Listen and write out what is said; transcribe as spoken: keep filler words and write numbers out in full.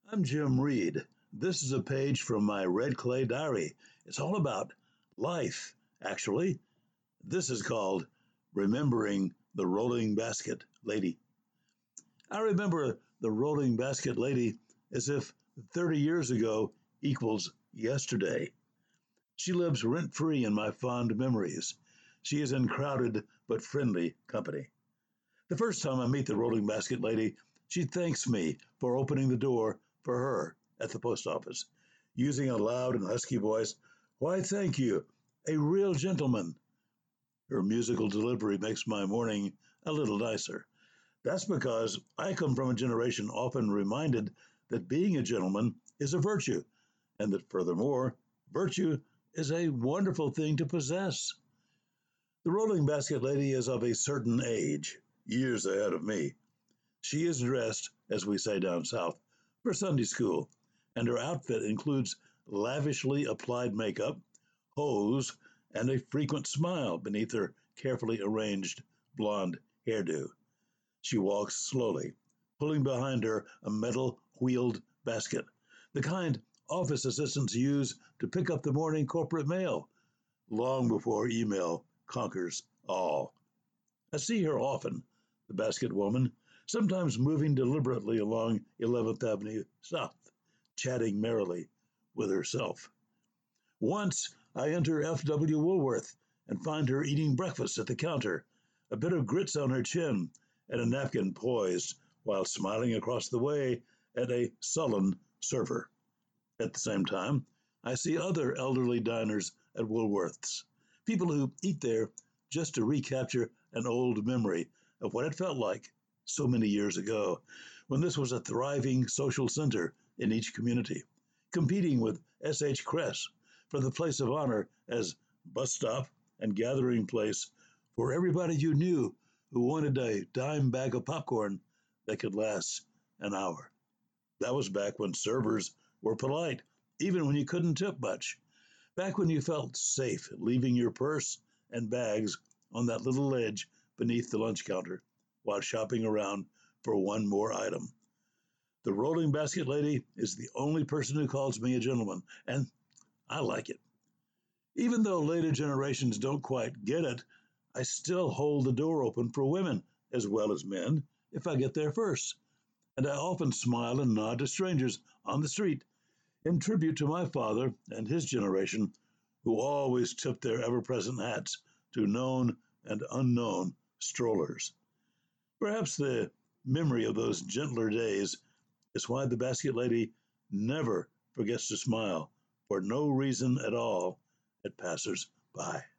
I'm Jim Reed. This is a page from my red clay diary. It's all about life, actually. This is called Remembering the Rolling Basket Lady. I remember the Rolling Basket Lady as if thirty years ago equals yesterday. She lives rent free in my fond memories. She is in crowded but friendly company. The first time I meet the Rolling Basket Lady, she thanks me for opening the door for her at the post office, using a loud and husky voice. Why, thank you. A real gentleman. Her musical delivery makes my morning a little nicer. That's because I come from a generation often reminded that being a gentleman is a virtue, and that furthermore, virtue is a wonderful thing to possess. The Rolling Basket Lady is of a certain age, years ahead of me. She is dressed, as we say down south, for Sunday school, and her outfit includes lavishly applied makeup, hose, and a frequent smile beneath her carefully arranged blonde hairdo. She walks slowly, pulling behind her a metal wheeled basket, the kind office assistants use to pick up the morning corporate mail, long before email conquers all. I see her often, the basket woman, sometimes moving deliberately along eleventh Avenue South, chatting merrily with herself. Once I enter F W Woolworth and find her eating breakfast at the counter, a bit of grits on her chin and a napkin poised while smiling across the way at a sullen server. At the same time, I see other elderly diners at Woolworth's, people who eat there just to recapture an old memory of what it felt like so many years ago, when this was a thriving social center in each community, competing with S H. Kress for the place of honor as bus stop and gathering place for everybody you knew who wanted a dime bag of popcorn that could last an hour. That was back when servers were polite, even when you couldn't tip much. Back when you felt safe leaving your purse and bags on that little ledge beneath the lunch counter while shopping around for one more item. The Rolling Basket Lady is the only person who calls me a gentleman, and I like it. Even though later generations don't quite get it, I still hold the door open for women as well as men if I get there first. And I often smile and nod to strangers on the street in tribute to my father and his generation, who always tipped their ever present hats to known and unknown strollers. Perhaps the memory of those gentler days is why the basket lady never forgets to smile for no reason at all at passers by.